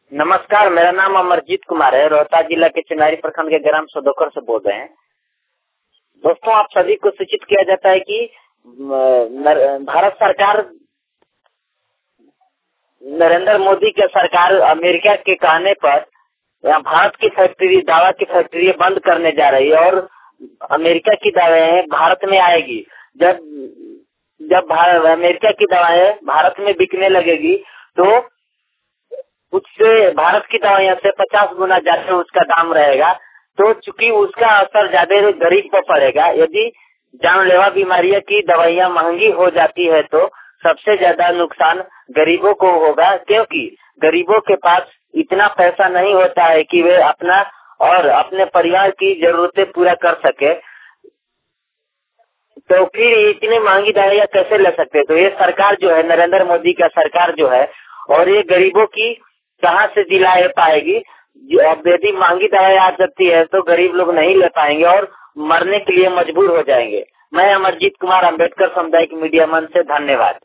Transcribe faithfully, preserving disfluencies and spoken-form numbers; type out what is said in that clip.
नमस्कार, मेरा नाम अमरजीत कुमार है। रोहतास जिला के चिनारी प्रखंड के ग्राम सदोकर से बोल रहे हैं। दोस्तों, आप सभी को सूचित किया जाता है कि भारत सरकार, नरेंद्र मोदी की सरकार अमेरिका के कहने पर यहाँ भारत की फैक्ट्री, दवा की फैक्ट्री बंद करने जा रही है और अमेरिका की दवाएं भारत में आएगी। जब जब अमेरिका की दवाएं भारत में बिकने लगेगी तो उससे भारत की दवाइयों से पचास गुना ज्यादा उसका दाम रहेगा। तो चूंकि उसका असर ज्यादा गरीब पर पड़ेगा, यदि जानलेवा बीमारियों की दवाइयां महंगी हो जाती है तो सबसे ज्यादा नुकसान गरीबों को होगा, क्योंकि गरीबों के पास इतना पैसा नहीं होता है कि वे अपना और अपने परिवार की जरूरतें पूरा कर सके। तो फिर इतनी महंगी दवाइयां कैसे ले सकते? तो ये सरकार जो है, नरेंद्र मोदी का सरकार जो है, और ये गरीबों की कहाँ से दिला पाएगी? अब यदि महंगी दवाई आ सकती है तो गरीब लोग नहीं ले पाएंगे और मरने के लिए मजबूर हो जाएंगे। मैं अमरजीत कुमार, अम्बेडकर सामुदायिक मीडिया मंच से, धन्यवाद।